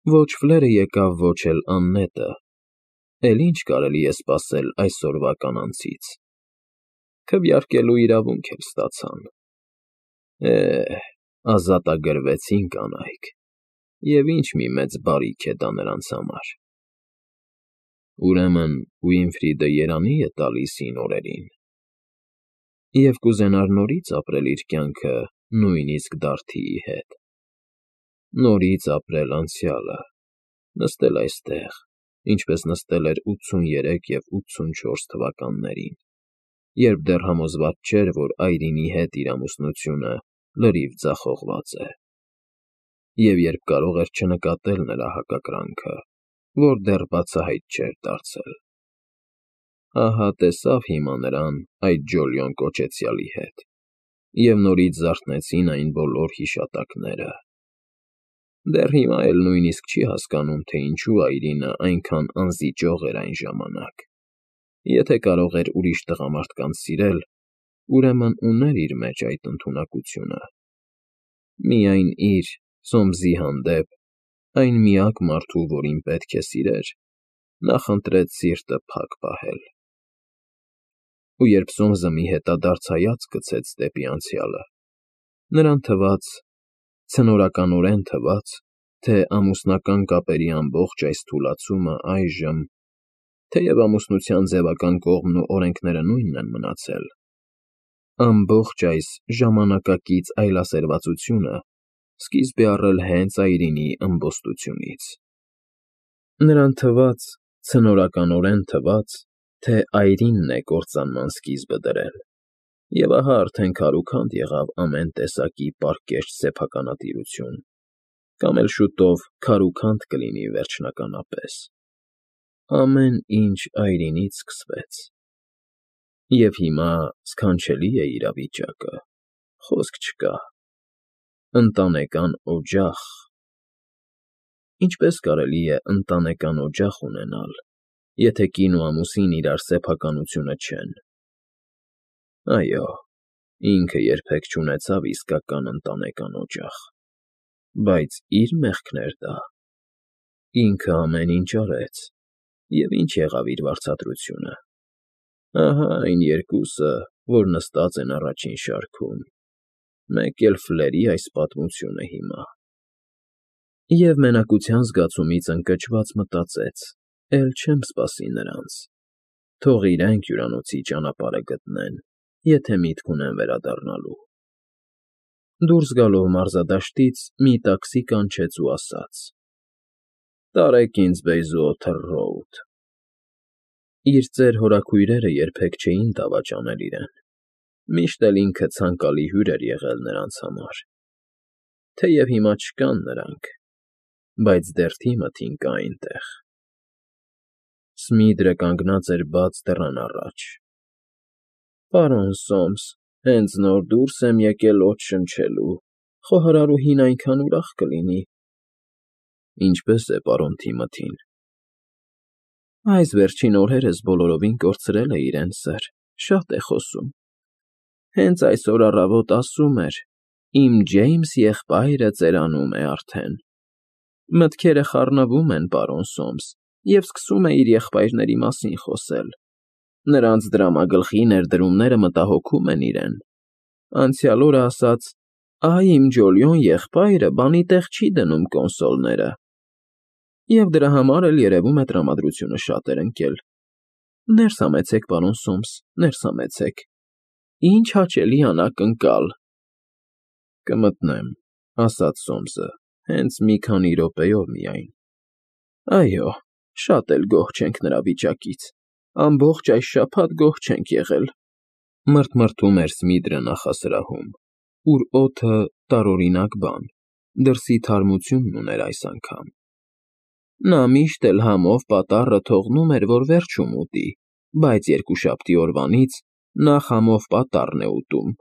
Ոչ Ֆլերը եկավ, ոչ էլ Աննետը, էլ ինչ կարելի է սպասել այսօրվա կանանցից, քվեարկելու իրավունք էլ ստացան, ազատագրվեցին կանայք, և ինչ մի մեծ բարիք է դա նրանց համար, ուրեմն Ուինֆրիդը երանի է տալիս հին օրերին, և կուզենար նորից ապրել իր կյանքը նույնիսկ Դարդիի հետ, նորից ապրել անցյալը, նստել այստեղ, ինչպես նստել էր 83 և 84 թվականներին, երբ դեռ համոզված չէր, որ այրինի հետ իր ամուսնությունը լրիվ ձախողված է, և երբ կարող էր չնկատել նրա հակակրանքը, որ դեռ բացահայտ չէր դարձել, ահա տեսավ հիմա նրան այդ Ջոլիոն կոչեցյալի հետ, և նորից զարթնեցին այն բոլոր հիշատակները, դեռ հիմա էլ նույնիսկ չի հասկանում, թե ինչու այրինը այնքան անզիջող էր այն ժամանակ, եթե կարող էր ուրիշ տղամարդկանց սիրել, ուրեմն ուներ իր մեջ այդ ընդունակությունը, միայն իր՝ Սոմսի հանդեպ, այն միակ մարդու, որին պետք է սիրեր, նախընտրեց սիրտը փակ պահել, ու երբ Սոմսը մի հետադարձ հայացք գցեց դեպի անցյալը, նրան թվաց, ցնորականորեն թվաց, թե ամուսնական կապերի ամբողջ այս թուլացումը այժմ, թեև ամուսնության ձևական կողմն ու օրենքները նույնն են մնացել, ամբողջ այս ժամանակակից այլասերվածությունը սկիզբ է առել հենց այրինի ըմբոստությունից, նրան թվաց, ցնորականորեն թվաց, թե այրինն է կործանման սկիզբը դրել, և ահա արդեն քարուքանդ եղավ ամեն տեսակի պարկեշտ սեփականատիրություն, կամ էլ շուտով քարուքանդ կլինի վերջնականապես, ամեն ինչ այրինից սկսվեց, և հիմա սքանչելի է իրավիճակը, խոսք չկա, ընտանեկան օջախ, ինչպես կարելի է ընտանեկան օջախ ունենալ, եթե կին ու ամուսին իրար սեփականությունը չեն, այո, ինքը երբեք չունեցավ իսկական ընտանեկան օջախ, բայց իր մեղքն էր դա, ինքը ամեն ինչ արեց, և ինչ եղավ իր վարձատրությունը, ահա այն երկուսը, որ նստած են առաջին շարքում, մեկ էլ Ֆլերի այս պատմությունը հիմա, և մենակության զգացումից ընկճված մտածեց, էլ չեմ սպասի նրանց, թող իրենք հյուրանոցի ճանապարհը գտնեն, եթե միտք ունեն վերադառնալու, դուրս գալով մարզադաշտից մի տաքսի կանչեց ու ասաց. «Տարեք ինձ Բեյզուոթեր Ռոուդ»։ Իր ծեր հորաքույրերը երբեք չէին դավաճանել իրեն, միշտ էլ ինքը ցանկալի հյուր էր եղել նրանց համար, թեև հիմա չկան նրանք, բայց դեռ թիմը կա այնտեղ։ Սմիդրը կանգնած էր բաց դռան առաջ։ «Պարոն Սոմս, հենց նոր դուրս եմ եկել օդ շնչելու, խոհարարուհին այնքան ուրախ կլինի»։ «Ինչպե՞ս է պարոն Թիմոթին»։ «Այս վերջին օրերս բոլորովին կորցրել է իրեն, սըր, շատ է խոսում, հենց այսօր առավոտ ասում էր. «Իմ Ջեյմս եղբայրը ծերանում է արդեն»։ Մտքերը խառնվում են, պարոն Սոմս, և սկսում է իր եղբայրների մասին խոսել։ Նրանց դրամագլխի ներդրումները մտահոգում են իրեն։ Անցյալ օրը ասաց. «Ահա իմ Ջոլիոն եղբայրը բանի տեղ չի դնում կոնսոլները»։ Եվ դրա համար էլ երևում է տրամադրությունը շատ էր ընկել։ Ներս համեցեք, պարոն Սոմս, ներս համեցեք։ Ինչ հաճելի անակնկալ։ Կմտնեմ, ասաց Սոմսը, հենց մի քանի րոպեով միայն։ Այո, շատ էլ գոհ չենք նրա վիճակից, ամբողջ այս շաբաթ գոհ չենք եղել։ Մռթմռթում էր Սմիդրը նախասրահում, ուր օդը տարօրինակ բան, դրսի թարմությունն ուներ այս անգամ։ Նա միշտ էլ համով պատառը թողնում էր, որ վերջում ուտի, բայց երկուշաբթի օրվանից նա համով պատառն է ուտում։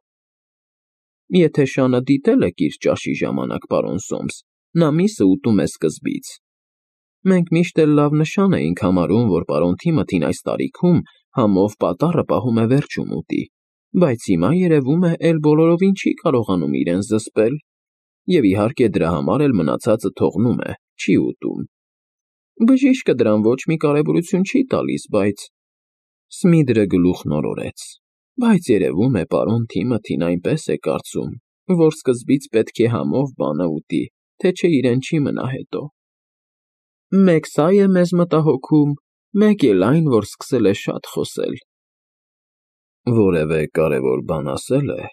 Եթե շանը դիտել եք իր ճաշի ժամանակ, պարոն Սոմս, նա միսը ուտում է սկզբից։ Մենք միշտ էլ լավ նշան էինք համարում, որ պարոն Թիմոթին այս տարիքում համով պատառը պահում է վերջում ուտի, բայց հիմա երևում է էլ բոլորովին չի կարողանում իրեն զսպել, և իհարկե դրա համար էլ մնացածը թողնում է, չի ուտում։ Բժիշկը դրան ոչ մի կարևորություն չի տալիս, բայց… Սմիդրը գլուխն օրորեց։ Բայց երևում է, պարոն Թիմոթին այնպես է կարծում, որ սկզբից պետք է համով բանը ուտի, թե չէ իրեն չի մնա հետո։ Մեկ սա է մեզ մտահոգում, մեկ էլ այն, որ սկսել է շատ խոսել։ Որևէ կարևոր բան ասել է։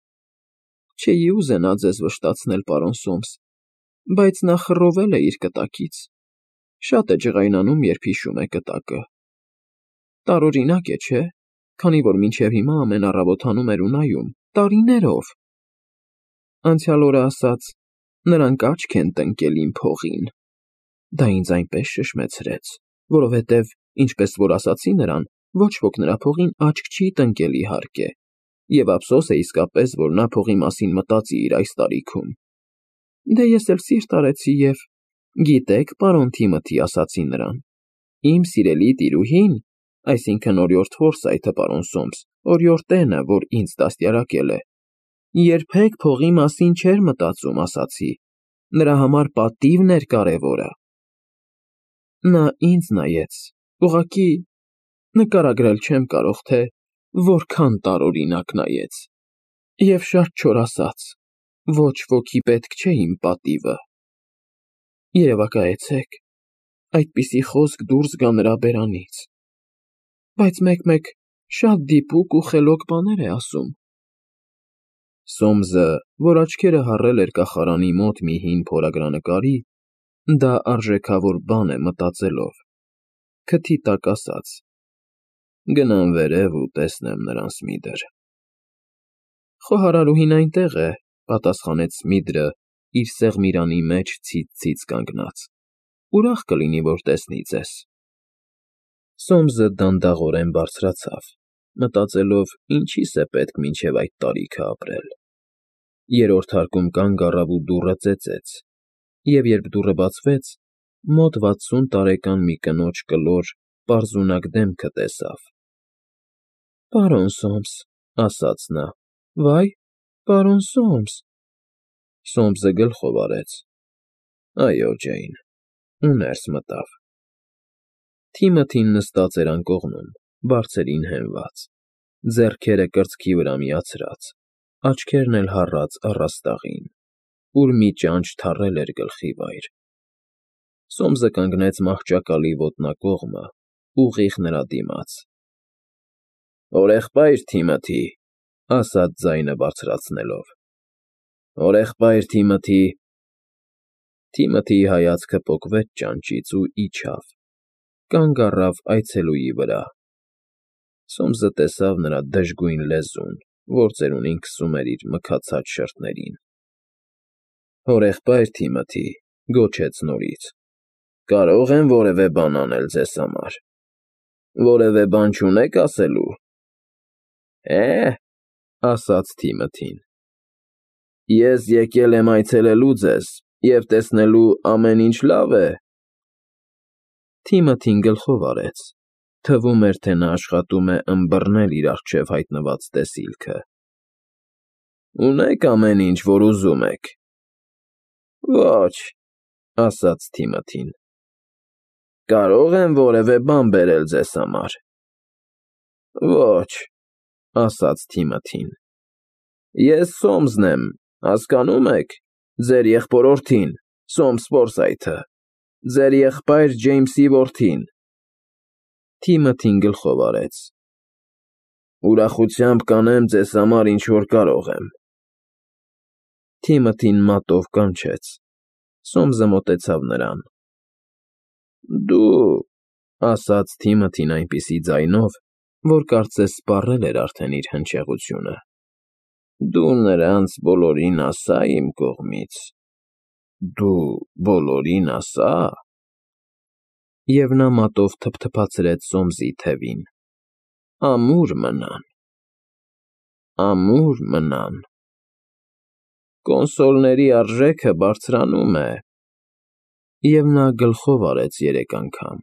Չէի ուզենա ձեզ վշտացնել, պարոն Սոմս, բայց նա խռովել է իր կտակից։ Շատ է ջղայնանում, երբ հիշում է կտակը։ Տարօրինակ է, չէ՞, քանի որ մինչև հիմա ամեն առավոտ հանում էր ու նայում, տարիներով։ Անցյալ օրը ասաց, նրանք աչք են տնկել իմ փողին։ Դա ինձ այնպես շշմեցրեց, որովհետև, ինչպես որ ասացի նրան, ոչ ոք նրա փողին աչք չի տնկել իհարկե, և ափսոս է իսկապես, որ նա փողի մասին մտածի իր այս տարիքում։ Դե ես էլ սիրտ արեցի և… Գիտեք, պարոն Թիմոթի, ասացի նրան, իմ սիրելի տիրուհին, այսինքն օրիորդ Ֆորսայթը, պարոն Սոմս, օրիորդենը, որ ինձ դաստիարակել է, երբեք փողի մասին չէր մտածում, ասացի, նրա համար պատիվն էր կարևորը։ Նա ինձ նայեց, ուղղակի նկարագրել չեմ կարող, թե որքան տարօրինակ նայեց, և շատ չոր ասաց. ոչ ոքի պետք չէ իմ պատիվը։ Երևակայեցեք, այդպիսի խոսք դուրս գա նրա բերանից։ Բայց մեկ-մեկ շատ դիպուկ ու խելոք բաներ է ասում։ Սոմսը, որ աչքերը հառել էր կախարանի մոտ մի հին փորագրանկարի, դա արժեքավոր բան է մտածելով, քթի տակ ասաց. Գնամ վերև ու տեսնեմ նրան, Սմիդր։ Խոհարարուհին այնտեղ է, պատասխանեց Սմիդրը, իր սեղմիրանի մեջ ցից-ցից կանգնած։ Ուրախ կլինի, որ տեսնի ձեզ։ Սոմսը դանդաղորեն բարձրացավ, մտածելով, ինչի՞ս է պետք մինչև այդ տարիքը ապրել։ Երրորդ հարկում կանգ առավ ու դուռը ծեծեց, և երբ դուռը բացվեց, մոտ 60 տարեկան մի կնոջ կլոր, պարզունակ դեմքը տեսավ։ Պարոն Սոմս, ասաց նա, վայ, պարոն Սոմս։ Սոմսը գլխով արեց։ Այո, Ջեյն, ու ներս մտավ։ Թիմոթին նստած էր անկողնում, բարձերին հենված, ձեռքերը կրծքի վրա միացրած, աչքերն էլ հառած առաստաղին, ուր մի ճանճ թառել էր գլխի վայր։ Սոմսը կանգնեց մահճակալի ոտնակողմը, ուղիղ նրա դիմաց։ Օրեղպայր Թիմոթի, ասաց ձայնը բարձրացնելով։ Օրեղպայր Թիմոթի։ Թիմոթիի հայացքը պոկվեց ճանճից ու իջավ, կանգ առավ այցելուի վրա։ Սոմսը տեսավ նրա դժգույն լեզուն, որ ծերունին քսում էր իր մքացած շրթներին։ Օրեղպայր Թիմոթի, գոչեց նորից, կարո՞ղ եմ որևէ բան անել ձեզ համար։ Որևէ բան չունե՞ք ասելու։ Ասաց Թիմոթին։ Ես եկել եմ այցելելու ձեզ և տեսնելու ամեն ինչ լավ է։ Թիմոթին գլխով արեց, թվում էր, թե նա աշխատում է ըմբռնել իր առջև հայտնված տեսիլքը։ Ունե՞ք ամեն ինչ, որ ուզում եք։ Ոչ, ասաց Թիմոթին։ Կարո՞ղ եմ որևէ բան բերել ձեզ համար։ Ոչ, ասաց Թիմոթին։ Ես Սոմսն եմ, հասկանո՞ւմ եք, ձեր եղբորորդին, Սոմս Ֆորսայթը, ձեր եղբայր Ջեյմսի որդին։ Թիմոթին գլխով արեց։ Ուրախությամբ կանեմ ձեզ համար ինչ որ կարող եմ։ Թիմոթին մատով կանչեց։ Սոմսը մոտեցավ նրան։ Դու, ասաց Թիմոթին այնպիսի ձայնով, որ կարծես սպառել էր արդեն իր հնչեղությունը, դու նրանց բոլորին ասա իմ կողմից, դու բոլորին ասա… Եվ նա մատով թփթփացրեց Սոմսի թևին։ Ամուր մնան… ամուր մնան… Կոնսոլների արժեքը բարձրանում է… Եվ նա գլխով արեց 3 անգամ։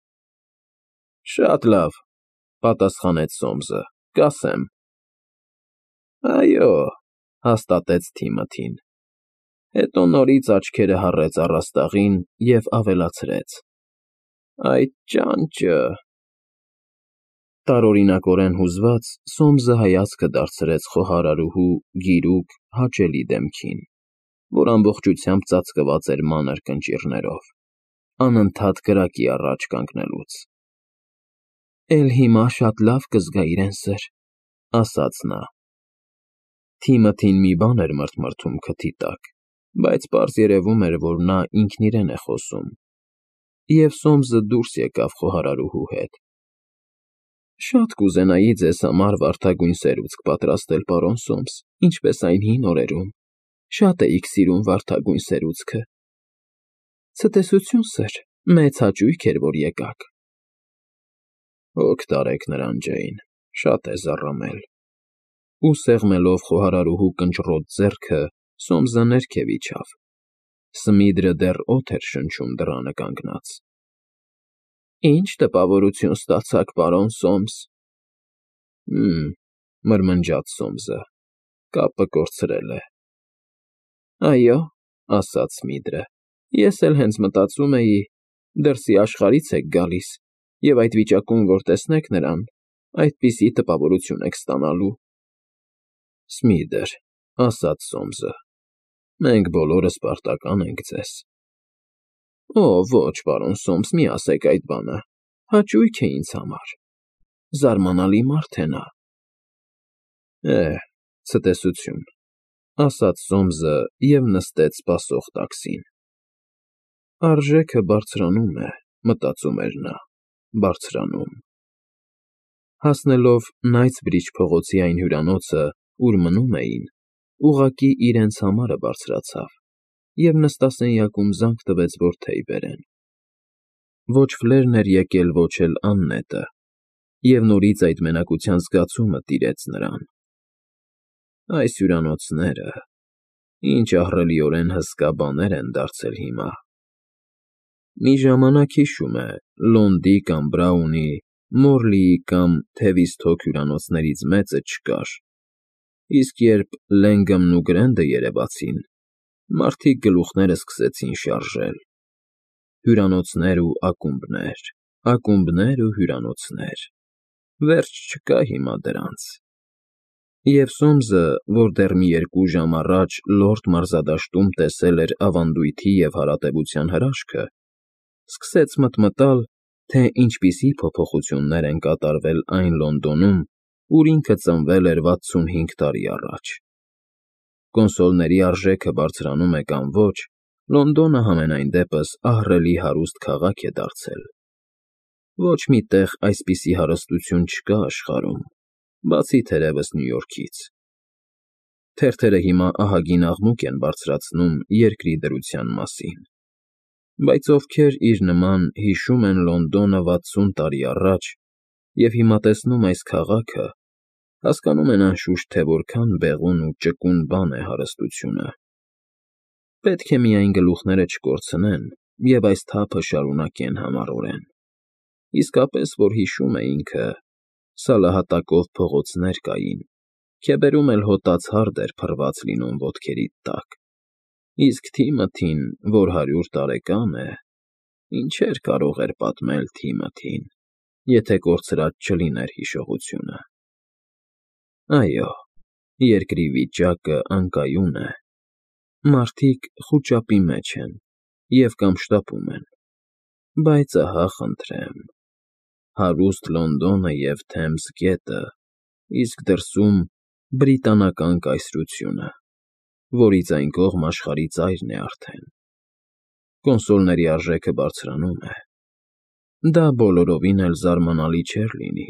Շատ լավ, պատասխանեց Սոմսը, կասեմ։ Այո, հաստատեց Թիմոթին։ Հետո նորից աչքերը հառեց առաստաղին և ավելացրեց. Այդ ճանճը… Տարօրինակորեն հուզված Սոմսը հայացքը դարձրեց խոհարարուհու գիրուկ, հաճելի դեմքին, որ ամբողջությամբ ծածկված էր մանր կնճիռներով, անընդհատ կրակի առաջ կանգնելուց։ Էլ հիմա շատ լավ կզգա իրեն սր, ասաց նա։ Թիմըթին մի բան էր մրթմրթում քթի տակ, բայց պարզ երևում էր, որ նա ինքն իրեն է խոսում, և Սոմսը դուրս եկավ խոհարարուհու հետ։ Շատ կուզենայի ձեզ համար վարդագույն սերուցք պատրաստել, պարոն Սոմս, ինչպես այն հին օրերում, շատ էիք սիրում վարդագույն սերուցքը։ Ցտեսություն, սըր, մեծ հաճույք էր, որ եկաք։ Հոգ տարեք նրան, Ջեյն, շատ է զառամել։ Ու սեղմելով խոհարարուհու կնճռոտ ձեռքը, Սոմսը ներքև իջավ։ Սմիդրը դեռ օդ էր շնչում դռանը կանգնած։ Ինչ տպավորություն ստացաք, պարոն Սոմս։ Մրմնջաց Սոմսը, կապը կորցրել է։ Այո, ասաց Սմիդրը, ես էլ հենց մտածում էի, դրսի աշխարհից եք գալիս, և այդ վիճակում, որ տեսնեք նրան, այդպիսի տպավորություն եք ստանալու։ Սմիդր, ասաց Սոմսը, մենք բոլորս պարտական ենք ձեզ։ Օ, ոչ, պարոն Սոմս, մի ասեք այդ բանը, հաճույք է ինձ համար։ Զարմանալի մարդ է նա։ Ցտեսություն, ասաց Սոմսը և նստեց սպասող տաքսին։ Արժեքը բարձրանում է, մտածում էր նա, բարձրանում։ Հասնելով Նայթսբրիջ փողոցի այն հյուրանոցը, ուր մնում էին, ուղղակի իրենց համարը բարձրացավ և նստասենյակում զանգ տվեց, որ թեյ բերեն։ Ոչ Ֆլերն էր եկել, ոչ էլ Աննետը, և նորից այդ մենակության զգացումը տիրեց նրան։ Այս հյուրանոցները… ինչ ահռելիորեն հսկա բաներ են դարձել հիմա։ Մի ժամանակ, հիշում է, Լոնդի կամ Բրաունի, Մորլիի կամ Թևիստոք հյուրանոցներից մեծը չկար, իսկ երբ Լենգամն ու Գրենդը երևացին, մարդիկ գլուխները սկսեցին շարժել։ Հյուրանոցներ ու ակումբներ, ակումբներ ու հյուրանոցներ… Վերջ չկա հիմա դրանց։ Եվ Սոմսը, որ դեռ մի 2 ժամ առաջ լորդ մարզադաշտում տեսել էր ավանդույթի և հարատևության հրաշքը, սկսեց մտմտալ, թե ինչպիսի փոփոխություններ են կատարվել այն Լոնդոնում, ուր ինքը ծնվել էր 65 տարի առաջ։ Կոնսոլների արժեքը բարձրանում է կամ ոչ, Լոնդոնը համենայն դեպս ահռելի հարուստ քաղաք է դարձել։ Ոչ մի տեղ այսպիսի հարստություն չկա աշխարհում, բացի թերևս Նյու Յորքից։ Թերթերը հիմա ահագին աղմուկ են բարձրացնում երկրի դրության մասին։ Բայց ովքեր իր նման հիշում են Լոնդոնը 60 տարի առաջ և հիմա տեսնում այս քաղաքը, հասկանում են անշուշտ, թե որքան բեղուն ու ճկուն բան է հարստությունը։ Պետք է միայն գլուխները չկորցնեն և այս թափը շարունակեն համառորեն։ Իսկապես, որ հիշում է ինքը, սալահատակով փողոցներ կային, քեբերում էլ հոտած հարդ էր փռված լինում ոտքերիդ տակ, իսկ Թիմոթին, որ 100 տարեկան է, ինչեր կարող էր պատմել Թիմոթին, եթե կորցրած չլիներ հիշողությունը։ Այո, երկրի վիճակը անկայուն է։ Մարդիկ խուճապի մեջ են և կամ շտապում են, բայց ահա խնդրեմ, հարուստ Լոնդոնը և Թեմզ գետը, իսկ դրսում բրիտանական կայսրությունը, որից այն կողմ աշխարհի ծայրն է արդեն։ Կոնսոլների արժեքը բարձրանում է։ Դա բոլորովին էլ զարմանալի չէր լինի։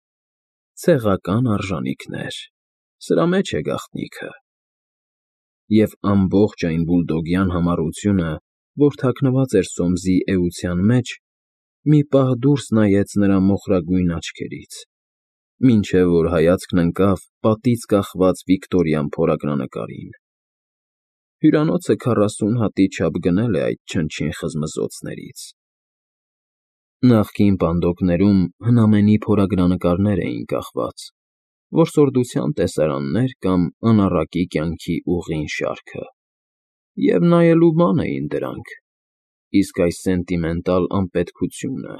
Ցեղական արժանինքներ, սրա մեջ է գաղտնիքը։ Եվ ամբողջ այն բուլդոգյան համառությունը, որ թաքնված էր Սոմսի էության մեջ, մի պահ դուրս նայեց նրա մոխրագույն աչքերից, մինչև որ հայացքն ընկավ պատից կախված վիկտորյան փորագրանկարին։ Հյուրանոցը 40 հատի չափ գնել է այդ չնչին խզմզոցներից։ Նախկին պանդոկներում հնամենի փորագրանկարներ էին կախված, որսորդության տեսարաններ կամ անառակի կյանքի ուղին շարքը։ Եվ նայելու բան էին դրանք, իսկ այս սենտիմենտալ անպետքությունը…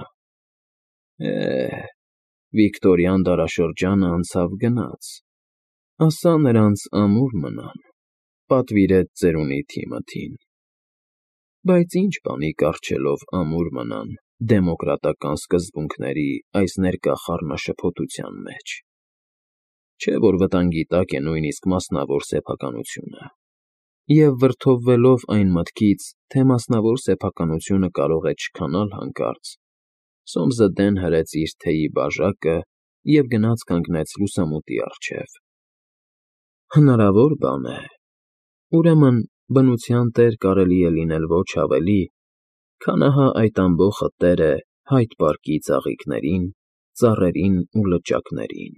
Վիկտորյան դարաշրջանը անցավ գնաց, ասա նրանց ամուր մնան, պատվիրեց ծերունի Թիմոթին։ Բայց ինչ բանի կառչելով ամուր մնան դեմոկրատական սկզբունքների այս ներկա խառնաշփոթության մեջ… Չէ՞ որ վտանգի տակ է նույնիսկ մասնավոր սեփականությունը, և վրդովվելով այն մտքից, թե մասնավոր սեփականությունը կարող է չքանալ հանկարծ, Սոմսը դեն հրեց իր թեյի բաժակը և գնաց կանգնեց լուսամուտի առջև։ Հնարավոր բան է, ուրեմն բնության տեր կարելի է լինել ոչ ավելի, քան ահա այդ ամբոխը տեր է հայտ պարկի ծաղիկներին, ծառերին ու լճակներին…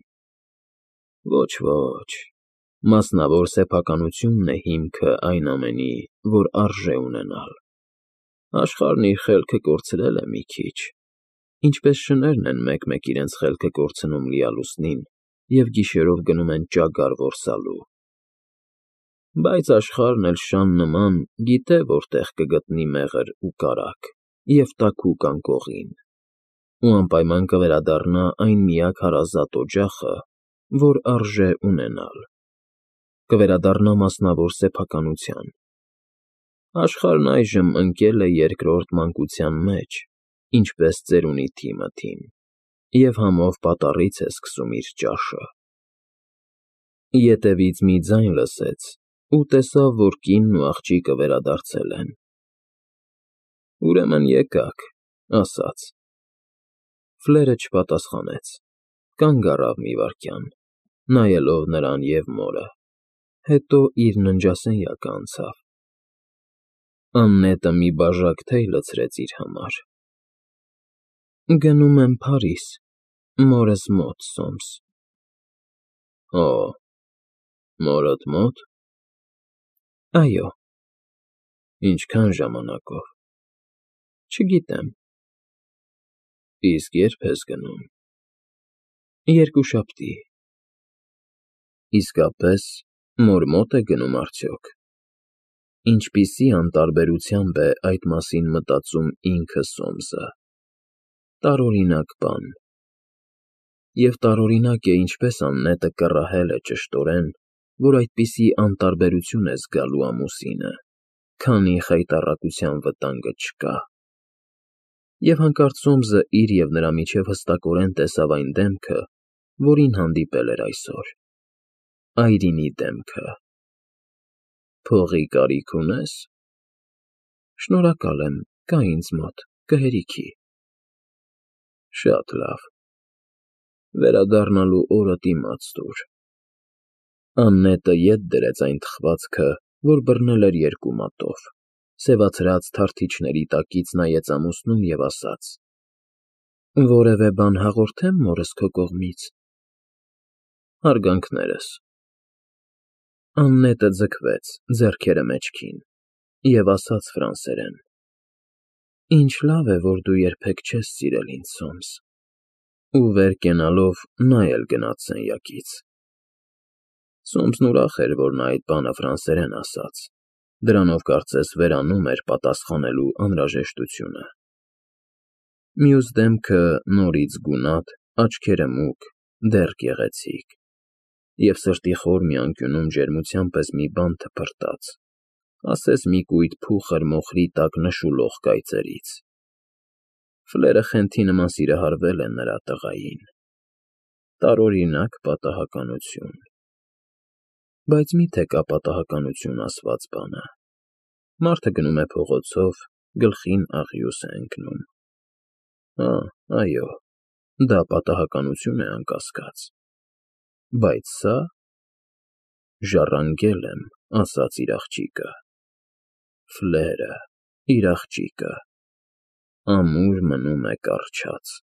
Ոչ, մասնավոր սեփականությունն է հիմքը այն ամենի, որ արժե ունենալ… Աշխարհն իր խելքը կորցրել է մի քիչ, ինչպես շներն են մեկ֊մեկ իրենց խելքը կորցնում լիալուսնին և գիշերով գնում են ճագար որսալու… Բայց աշխարհն էլ շան նման գիտե որտեղ կգտնի մեղր ու կարագ և տաքուկ անկողին, ու անպայման կվերադառնա այն միակ հարազատ օջախը, որ արժե ունենալ, կվերադառնա մասնավոր սեփականության… Աշխարհն այժմ ընկել է երկրորդ մանկության մեջ, ինչպես ծերունի Թիմոթին, և համով պատառից է սկսում իր ճաշը… Ետևից մի ձայն լսեց ու տեսավ, որ կինն ու աղջիկը վերադարձել են։ «Ուրեմն եկաք», ասաց։ Ֆլերը չպատասխանեց, կանգ առավ մի վայրկյան, նայելով նրան և մորը, հետո իր ննջասենյակը անցավ։ Աննետը մի բաժակ թեյ լցրեց իր համար։ «Գնում եմ Փարիզ, մորս մոտ, Սոմս»։ Օ, մորդ մո՞տ։ Այո։ Ինչքան ժամանակով։ Չգիտեմ։ Իսկ ե՞րբ ես գնում։ Երկուշաբթի։ Իսկապես, մոր մոտ է գնում արդյոք։ Ինչպիսի անտարբերությամբ է այդ մասին մտածում ինքը Սոմսը… Տարօրինակ բան… Եվ տարօրինակ է, ինչպես Աննետը կռահել է ճշտորեն, որ այդպիսի անտարբերություն է զգալու ամուսինը, քանի խայտառակության վտանգը չկա… Եվ հանկարծ Սոմսը իր և նրա միջև հստակորեն տեսավ այն դեմքը, որին հանդիպել էր այսօր… Այրինի դեմքը… Փողի կարիք ունե՞ս։ Շնորհակալ եմ, կա ինձ մոտ, կհերիքի։ Շատ լավ… Վերադառնալու օրդ իմաց տուր… Աննետը ետ դրեց այն թխվածքը, որ բռնել էր երկու մատով, սևացրած թարթիչների տակից նայեց ամուսնուն և ասաց. Որևէ բան հաղորդե՞մ մորս քո կողմից։ Հարգանքներս… Աննետը ձգվեց, ձեռքերը մեջքին, և ասաց ֆրանսերեն. Ինչ լավ է, որ դու երբեք չես սիրել ինձ, Սոմս… Ու վեր կենալով նա էլ գնաց սենյակից… Սոմսն ուրախ էր, որ նա այդ բանը ֆրանսերեն ասաց, դրանով կարծես վերանում էր պատասխանելու անհրաժեշտությունը… Մյուս դեմքը նորից գունատ, աչքերը մուգ, դեռ գեղեցիկ… Եվ սրտի խոր մի անկյունում ջերմության պես մի բան թփրտաց, ասես մի կույտ փուխր մոխրի տակ նշուլող կայծերից… Ֆլերը խենթի նման սիրահարվել է նրա տղային… Տարօրինակ պատահականություն… Բայց մի՞թե կա պատահականություն ասված բանը… Մարդը գնում է փողոցով, գլխին աղյուս է ընկնում… Այո, դա պատահականություն է, անկասկած… Բայց սա… Ժառանգել եմ, ասաց իր աղջիկը… Ֆլերը… իր աղջիկը… ամուր մնում է կառչած…